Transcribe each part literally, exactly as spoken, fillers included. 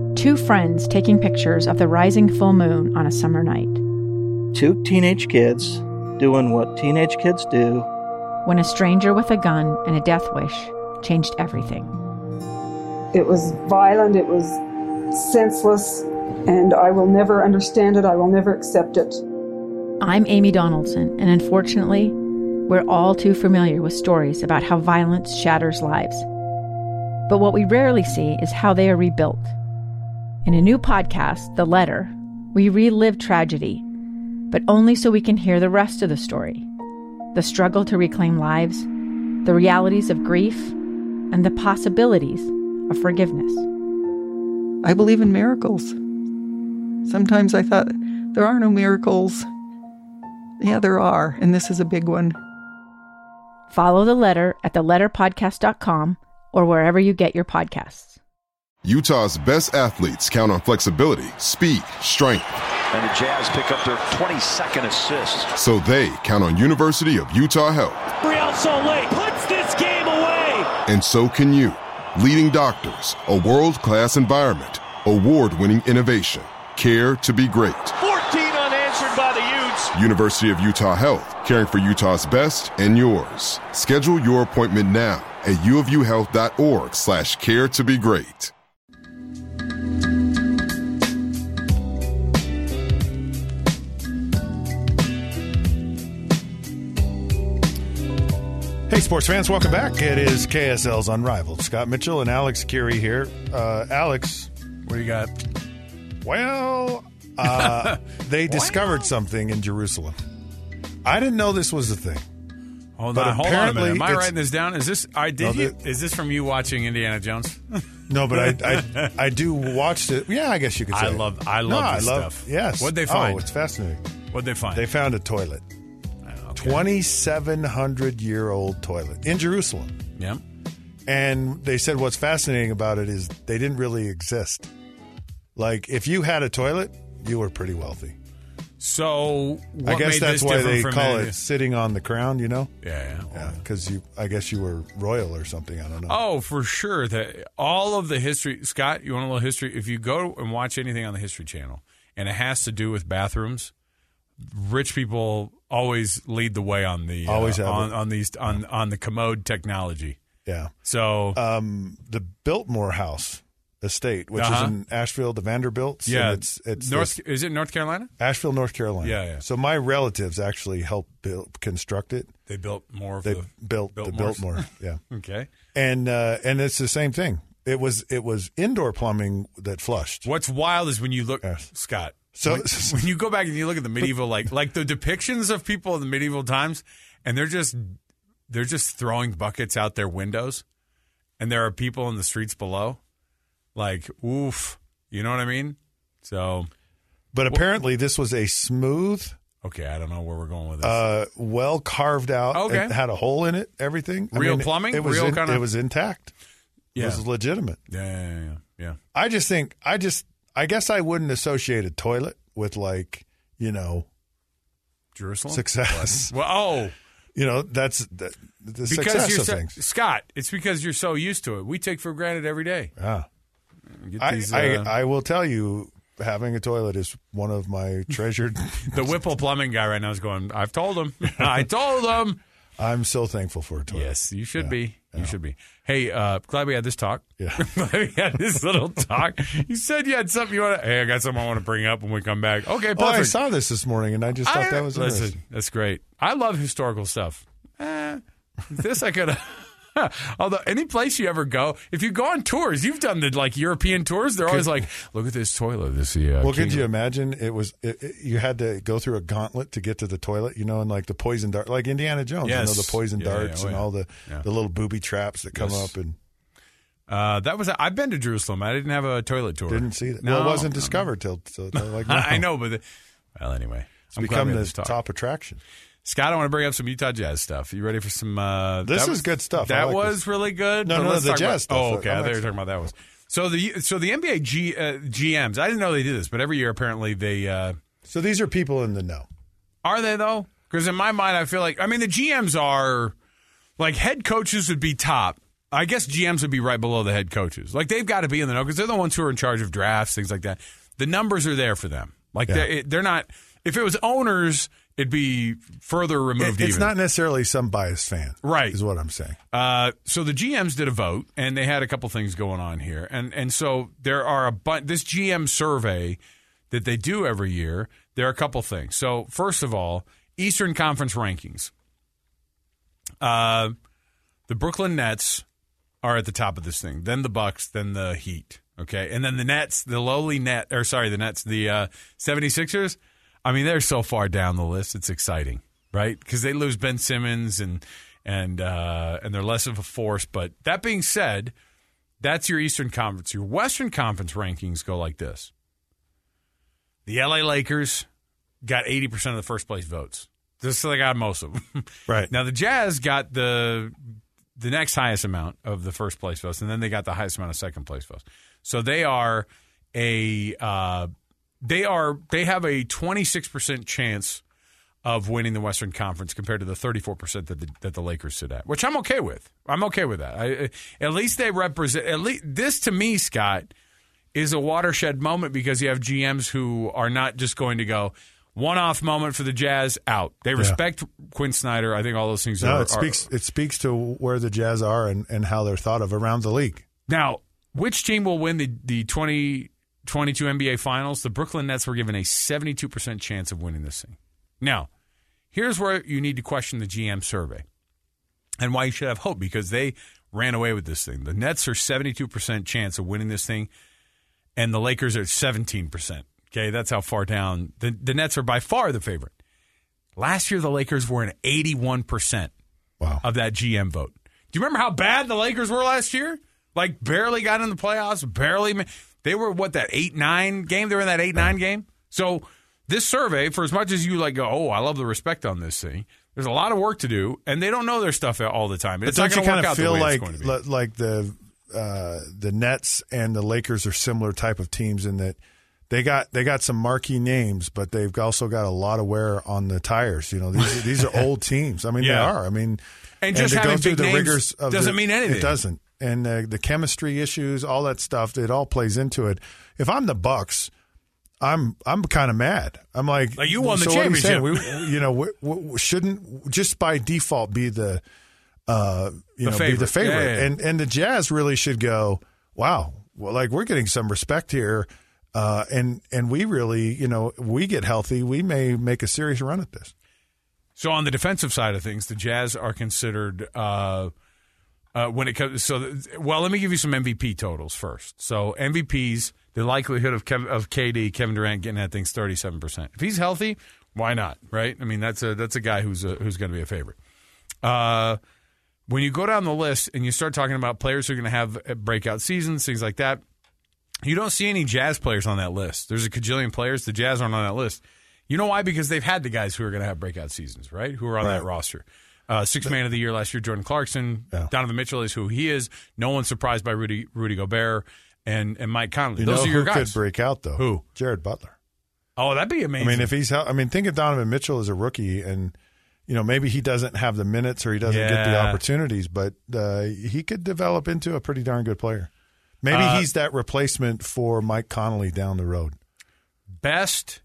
Two friends taking pictures of the rising full moon on a summer night. Two teenage kids doing what teenage kids do. When a stranger with a gun and a death wish changed everything. It was violent, it was senseless, and I will never understand it, I will never accept it. I'm Amy Donaldson, and unfortunately, we're all too familiar with stories about how violence shatters lives. But what we rarely see is how they are rebuilt. In a new podcast, The Letter, we relive tragedy, but only so we can hear the rest of the story. The struggle to reclaim lives, the realities of grief, and the possibilities of forgiveness. I believe in miracles. Sometimes I thought, there are no miracles. Yeah, there are, and this is a big one. Follow The Letter at the letter podcast dot com or wherever you get your podcasts. Utah's best athletes count on flexibility, speed, strength. And the Jazz pick up their twenty-second assist. So they count on University of Utah Health. Real Soleil puts this game away. And so can you. Leading doctors, a world-class environment, award-winning innovation, care to be great. fourteen unanswered by the Utes. University of Utah Health, caring for Utah's best and yours. Schedule your appointment now at uofuhealth.org slash care to be great. Hey, sports fans, welcome back. It is K S L's Unrivaled. Scott Mitchell and Alex Curie here. Uh, Alex, what do you got? Well, uh, they discovered something in Jerusalem. I didn't know this was a thing. Hold but on, hold on a minute. Am I it's- writing this down? Is this I did No, you? the- Is this from you watching Indiana Jones? No, but I, I I do watch it. Yeah, I guess you could say. I love I No, love I this love, stuff. Yes. What'd they find? Oh, it's fascinating. What'd they find? They found a toilet. Okay. twenty-seven hundred year old toilet in Jerusalem. Yeah. And they said what's fascinating about it is they didn't really exist. Like, if you had a toilet, you were pretty wealthy. So what I guess made that's this why different they from call any- it sitting on the crown, you know? Yeah, yeah. Yeah, because you, I guess you were royal or something. I don't know. Oh, for sure. That all of the history, Scott. You want a little history? If you go and watch anything on the History Channel, and it has to do with bathrooms, rich people always lead the way on the Always uh, have on, it. on these on on the commode technology. Yeah. So Um, the Biltmore House estate, which Uh-huh. is in Asheville, the Vanderbilts. yeah, and it's it's North. this- Is it North Carolina? Asheville, North Carolina. Yeah, yeah. So my relatives actually helped build, construct it. They built more of They the built the Biltmores? Biltmore. Yeah. Okay. And uh, and it's the same thing. It was it was indoor plumbing that flushed. What's wild is when you look, Yes. Scott. So- when, when you go back and you look at the medieval, like like the depictions of people in the medieval times, and they're just they're just throwing buckets out their windows, and there are people in the streets below, like oof, you know what I mean? So, But apparently this was a smooth, okay, I don't know where we're going with this. uh, well carved out. Okay. It had a hole in it. Everything. I Real mean, plumbing? It was Real in- kinda- It was intact. yeah. It was legitimate. yeah, yeah, yeah, yeah, yeah. I just think I just I guess I wouldn't associate a toilet with, like, you know, Jerusalem success. Well, oh. You know, that's the, the Because success you're of so, things. Scott, it's because you're so used to it. We take for granted every day. Yeah. Get I, these, I uh, I will tell you, having a toilet is one of my treasured. the Whipple plumbing guy right now is going, I've told him. I told him. I'm so thankful for a toilet. Yes, you should Yeah. be. You Yeah. should be. Hey, uh, glad we had this talk. Yeah. Glad we had this little talk. You said you had something you want to. Hey, I got something I want to bring up when we come back. Okay, perfect. Oh, I saw this this morning, and I just thought I- that was listen. interesting. That's great. I love historical stuff. Eh, this I could. Although any place you ever go, if you go on tours, you've done the like European tours. They're always like, "Look at this toilet." This yeah. Well, could you imagine? It was it, it- you had to go through a gauntlet to get to the toilet, you know, and like the poison dart, like Indiana Jones, Yes. you know, the poison Yeah, yeah, darts oh, and yeah. all the Yeah. the little booby traps that come Yes. up, and Uh, that was. I've been to Jerusalem. I didn't have a toilet tour. didn't see that. No, well, it wasn't no. discovered till, till, till like now. I know, but the, well, anyway, It's I'm glad become we had the this talk. top attraction. Scott, I want to bring up some Utah Jazz stuff. You ready for some? Uh, This that is was, good stuff. I That like was this. really good. No, But no, let's the talk Jazz about, stuff. Oh, okay. I I'm thought you were actually- talking about that was. So the so the N B A G, uh, G Ms. I didn't know they did this, but every year apparently they uh, So these are people in the know. are they though? Because in my mind, I feel like I mean the G Ms are like head coaches would be top, I guess G Ms would be right below the head coaches. Like, they've got to be in the know because they're the ones who are in charge of drafts, things like that. The numbers are there for them. Like, yeah. they're, they're not – if it was owners, it'd be further removed it, It's even. not necessarily some biased fan. Right. Is what I'm saying. Uh, so the G Ms did a vote, and they had a couple things going on here. And and so there are a bunch – this G M survey that they do every year, there are a couple things. So, first of all, Eastern Conference rankings. Uh, the Brooklyn Nets – are at the top of this thing. Then the Bucks, then the Heat. Okay. And then the Nets, the lowly net, or sorry, the Nets, the uh, 76ers. I mean, they're so far down the list. It's exciting, right? Because they lose Ben Simmons and and uh, and they're less of a force. But that being said, that's your Eastern Conference. Your Western Conference rankings go like this. The L A Lakers got eighty percent of the first place votes. Just so they got most of them. Right. Now, the Jazz got the the next highest amount of the first place votes, and then they got the highest amount of second place votes. So they are a uh, they are they have a twenty-six percent chance of winning the Western Conference compared to the thirty-four percent that the, that the Lakers sit at, which I'm okay with. I'm okay with that. I, at least they represent. At least this to me, Scott, is a watershed moment because you have G Ms who are not just going to go. One-off moment for the Jazz, out. They respect yeah. Quinn Snyder. I think all those things no, are... it speaks are, It speaks to where the Jazz are and, and how they're thought of around the league. Now, which team will win the, the twenty twenty-two N B A Finals? The Brooklyn Nets were given a seventy-two percent chance of winning this thing. Now, here's where you need to question the G M survey and why you should have hope, because they ran away with this thing. The Nets are seventy-two percent chance of winning this thing, and the Lakers are seventeen percent. Okay, that's how far down. The, the Nets are by far the favorite. Last year, the Lakers were in eighty-one percent wow. of that G M vote. Do you remember how bad the Lakers were last year? Like, barely got in the playoffs, barely. They were, what, that eight nine game? They were in that eight nine game? So this survey, for as much as you like go, oh, I love the respect on this thing, there's a lot of work to do, and they don't know their stuff all the time. It's but not don't you kind of feel like, like, like the, uh, the Nets and the Lakers are similar type of teams in that They got they got some marquee names, but they've also got a lot of wear on the tires. You know, these these are old teams. I mean, yeah. they are. I mean, and just and to having go through big the names rigors of doesn't the, mean anything. It doesn't. And uh, the chemistry issues, all that stuff, it all plays into it. If I'm the Bucks, I'm I'm kind of mad. I'm like, like you won the so championship. What are you saying? We, you know, we, we shouldn't just by default be the uh, you the know favorite. be the favorite. Yeah, yeah, yeah. And and the Jazz really should go. Wow, well, like we're getting some respect here. Uh, and and we really, you know, we get healthy, we may make a serious run at this. So on the defensive side of things, the Jazz are considered uh, uh, when it comes. So, well, let me give you some M V P totals first. So M V Ps, the likelihood of Kev, of K D, Kevin Durant getting that thing's thirty-seven percent. If he's healthy, why not? Right? I mean, that's a that's a guy who's a, who's going to be a favorite. Uh, when you go down the list and you start talking about players who are going to have breakout seasons, things like that. You don't see any Jazz players on that list. There's a cajillion players. The Jazz aren't on that list. You know why? Because they've had the guys who are going to have breakout seasons, right? Who are on right. that roster. Uh, sixth man of the year last year, Jordan Clarkson. Yeah. Donovan Mitchell is who he is. No one's surprised by Rudy Rudy Gobert and, and Mike Conley. You Those know are your who guys. Could break out though? Who? Jared Butler. Oh, that'd be amazing. I mean, if he's, I mean, think of Donovan Mitchell as a rookie, and you know maybe he doesn't have the minutes or he doesn't yeah. get the opportunities, but uh, he could develop into a pretty darn good player. Maybe uh, he's that replacement for Mike Conley down the road. Best.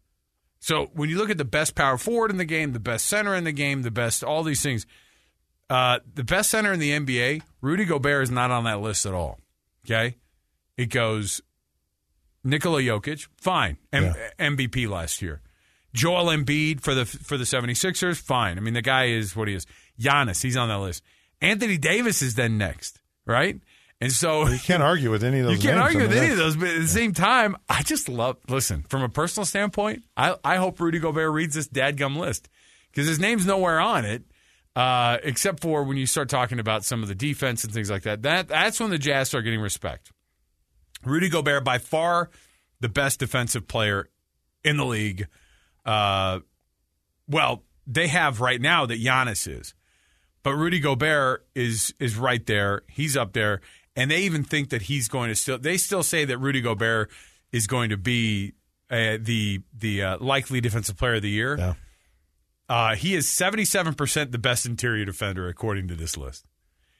So when you look at the best power forward in the game, the best center in the game, the best all these things, uh, the best center in the N B A, Rudy Gobert is not on that list at all. Okay? It goes Nikola Jokic, fine, M- yeah. M V P last year. Joel Embiid for the for the 76ers, fine. I mean, the guy is what he is. Giannis, he's on that list. Anthony Davis is then next, right? And so well, you can't argue with any of those. You can't names. argue I mean, with any of those, but at the same time, I just love. Listen, from a personal standpoint, I, I hope Rudy Gobert reads this dadgum list because his name's nowhere on it, uh, except for when you start talking about some of the defense and things like that. That that's when the Jazz start getting respect. Rudy Gobert, by far the best defensive player in the league. Uh, well, they have right now that Giannis is, but Rudy Gobert is is right there. He's up there. And they even think that he's going to still – they still say that Rudy Gobert is going to be uh, the the uh, likely defensive player of the year. Yeah. Uh, he is seventy-seven percent the best interior defender according to this list.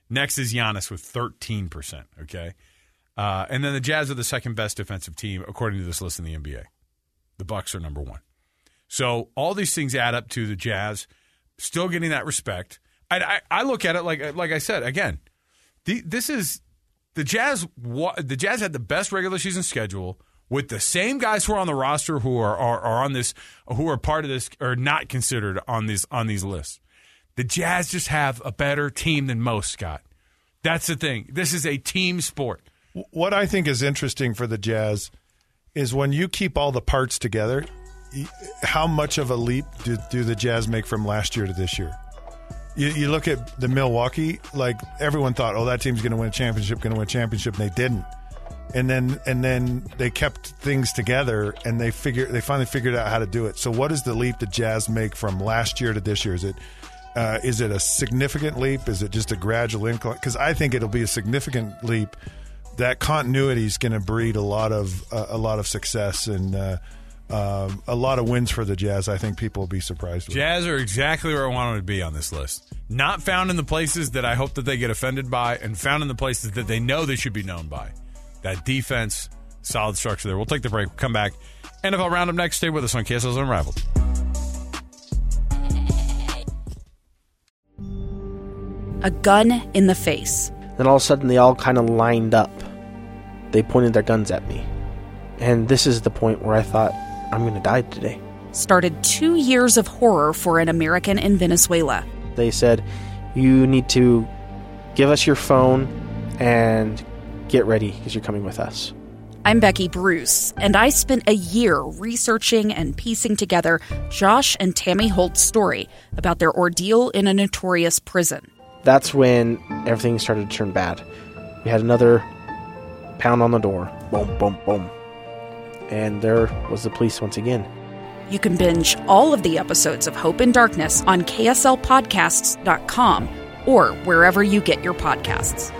Next is Giannis with thirteen percent, okay? Uh, and then the Jazz are the second best defensive team, according to this list in the N B A. The Bucks are number one. So all these things add up to the Jazz still getting that respect. I, I, I look at it like like I said, again, the, this is the Jazz. The Jazz had the best regular season schedule with the same guys who are on the roster who are, are, are on this, who are part of this, or not considered on these on these lists. The Jazz just have a better team than most, Scott. That's the thing. This is a team sport. What I think is interesting for the Jazz is when you keep all the parts together, how much of a leap do, do the Jazz make from last year to this year? You, you look at the Milwaukee, like everyone thought, oh, that team's going to win a championship, going to win a championship, and they didn't. And then and then they kept things together, and they figure they finally figured out how to do it. So what is the leap the Jazz make from last year to this year? Is it uh, is it a significant leap? Is it just a gradual incline? Because I think it'll be a significant leap. That continuity is going to breed a lot of uh, a lot of success and uh, um, a lot of wins for the Jazz. I think people will be surprised with. Jazz are exactly where I want them to be on this list. Not found in the places that I hope that they get offended by, and found in the places that they know they should be known by. That defense, solid structure there. We'll take the break. We'll come back. N F L Roundup next. Stay with us on K S L's Unrivaled. A gun in the face. Then all of a sudden they all kind of lined up. They pointed their guns at me. And this is the point where I thought, I'm going to die today. Started two years of horror for an American in Venezuela. They said, you need to give us your phone and get ready because you're coming with us. I'm Becky Bruce, and I spent a year researching and piecing together Josh and Tammy Holt's story about their ordeal in a notorious prison. That's when everything started to turn bad. We had another pound on the door. Boom, boom, boom. And there was the police once again. You can binge all of the episodes of Hope and Darkness on K S L podcasts dot com or wherever you get your podcasts.